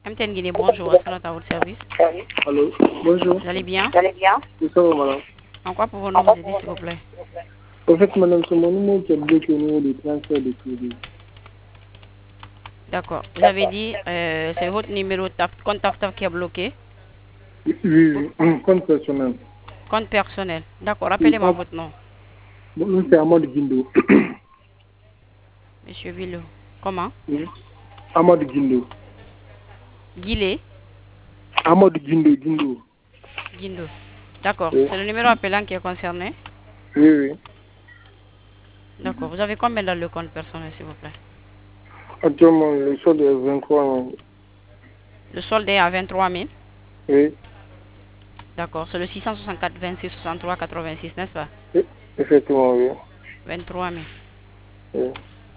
MTN Guinée, bonjour. Est-ce qu'on est à votre service? Allô, bonjour. Vous allez bien? Oui, ça va, madame. En quoi pouvons-nous vous aider, s'il vous plaît? En fait, madame, c'est mon numéro qui est bloqué au niveau des transferts de crédit. D'accord. Vous avez dit, c'est votre numéro compte TAF qui est bloqué. Oui, oui, oui. Compte personnel. Compte personnel. D'accord. Oui, Rappelez-moi votre nom. bon, c'est Amadou Guindo. Monsieur Villot. Comment? Oui. Amadou Guindo. Guillet. Amadou Guindo, Guindo. Guindo. D'accord. Oui, C'est le numéro appelant qui est concerné. oui, oui. D'accord. Vous avez combien dans le compte personnel, s'il vous plaît? Actuellement, le solde est 23 000. Le solde est à 23 000. Oui, D'accord. C'est le 664 26 63 86, n'est-ce pas? oui, effectivement, oui. 23 000. Oui,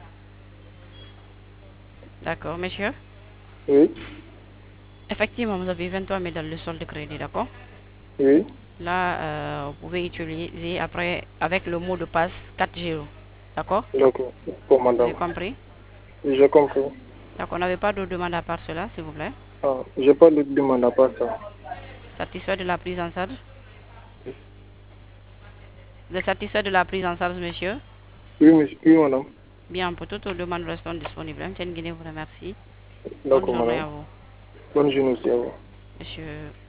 D'accord, monsieur. oui, Effectivement, vous avez 23 000 dans le solde de crédit, d'accord? oui. Là, vous pouvez utiliser après avec le mot de passe 4 0. D'accord? D'accord, pour Vous avez madame. compris? Oui, j'ai compris. Donc, on n'avait pas de demande à part cela, s'il vous plaît. Ah, j'ai pas de demande à part ça. Satisfait de la prise en charge? Vous êtes satisfait de la prise en charge, monsieur? Oui, monsieur, oui, madame. Bien, pour toutes les demandes restant disponibles. MTN Guinée vous remercie. Bonne D'accord, journée madame. à vous, Bonne journée aussi à vous. monsieur.